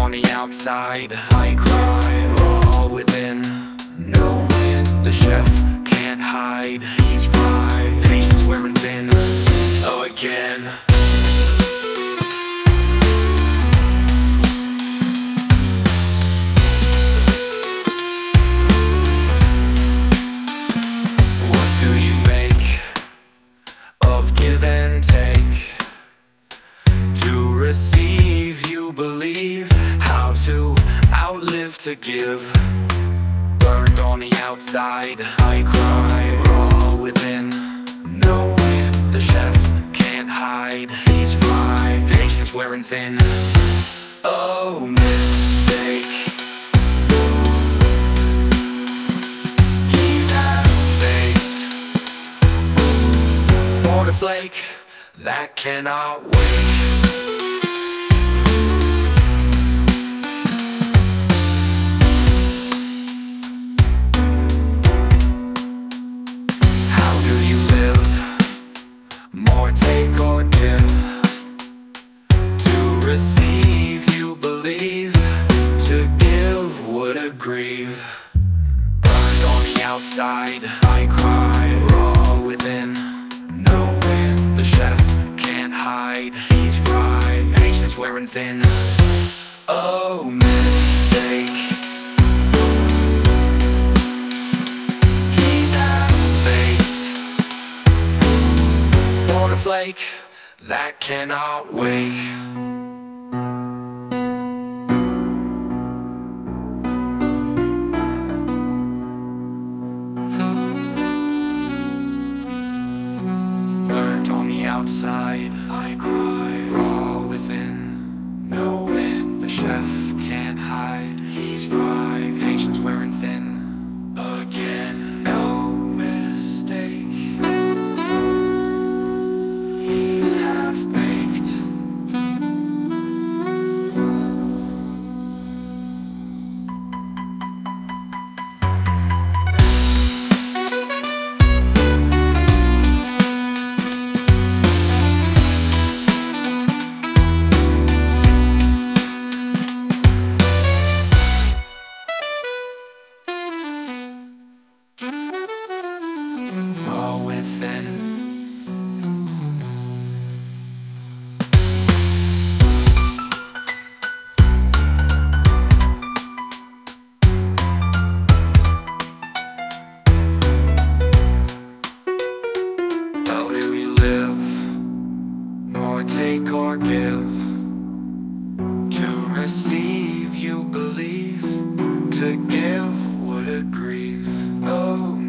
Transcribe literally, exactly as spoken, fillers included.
on the outside, I cry, all within. Knowing the chef can't hide, he's fried, patience wearing thin. Oh, again. What do you make of give and take? To receive you believe, how to outlive to give. Burned on the outside, I cry, raw within. Knowing the chef can't hide, he's fried, patience wearing thin. Oh, mistake. He's half-baked, born a flake that cannot wait. More take or give. To receive you believe, to give would grieve. Burned on the outside, I cry, raw within. Knowing the chef can't hide, he's fried, patience wearing thin. Oh, mistake. A flake that cannot wait. Burnt on the outside, I cry, raw within. Knowing the chef can't hide, he's fried, patience wearing thin. Again, no mistake. He's half-baked. All within. How do we live? More take or give. To receive you believe, to give would grieve. Oh,